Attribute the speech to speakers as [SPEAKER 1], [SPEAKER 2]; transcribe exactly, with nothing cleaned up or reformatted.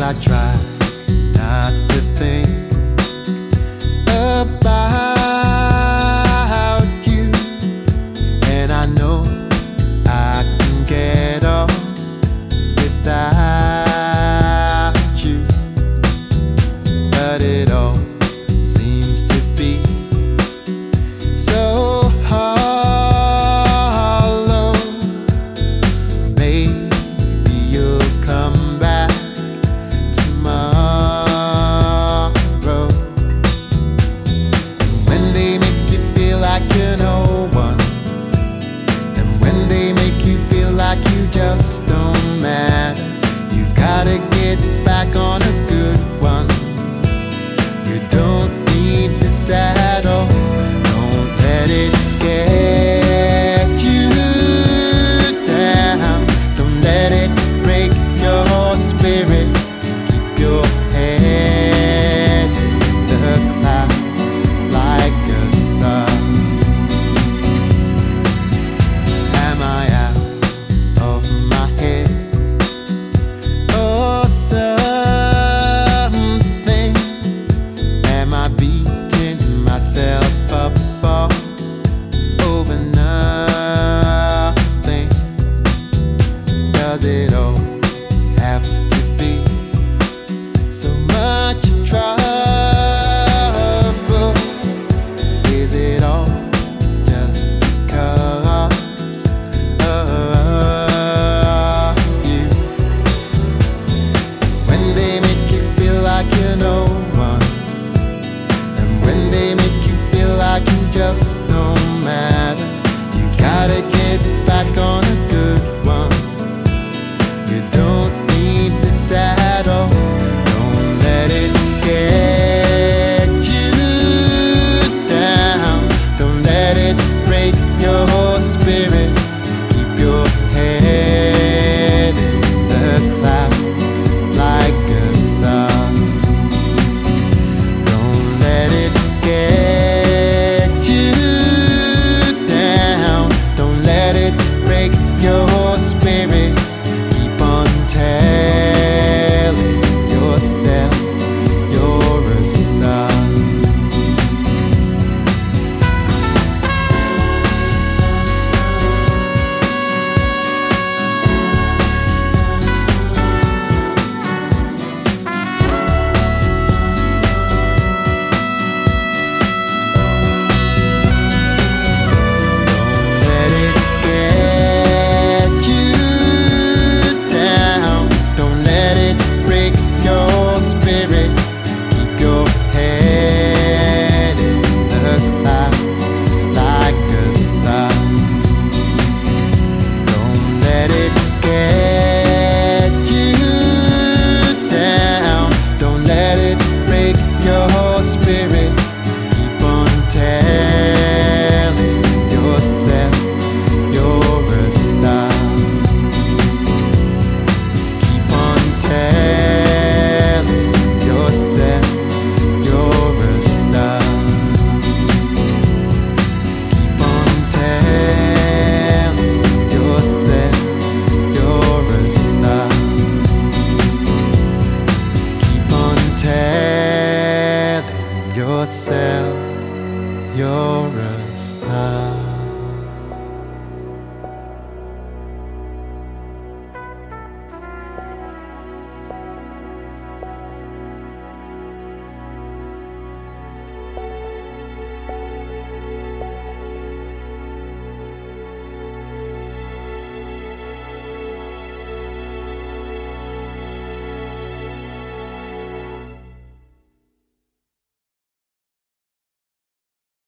[SPEAKER 1] I try not to think about you, and I know I can get on without you, but it all seems to be so hollow. Maybe you'll come back tomorrow. When they make you feel like you're no one, and when they make you feel like you just don't matter, you gotta get back on a good one. You don't need the saddle. Don't let it get you down. Don't let it break your spirit. Keep your head in the clouds like a star. Am I out of my head or something? Am I beating myself up all over nothing? Does it all have to be so much trouble? Is it all just because of you? When they make you feel like you're no one, and when they make you feel like you just don't matter, you gotta get back on a good one. You don't need the saddle. Don't let it get you down. Don't let it break your spirit. Keep your head in the clouds like a star. Don't let it get you down. Don't let it break your spirit. Keep on telling yourself you're a star. Spirit, keep on telling yourself you're a star. Keep on telling yourself you're a star. Keep on telling yourself you're a star. Keep on telling yourself you're a star.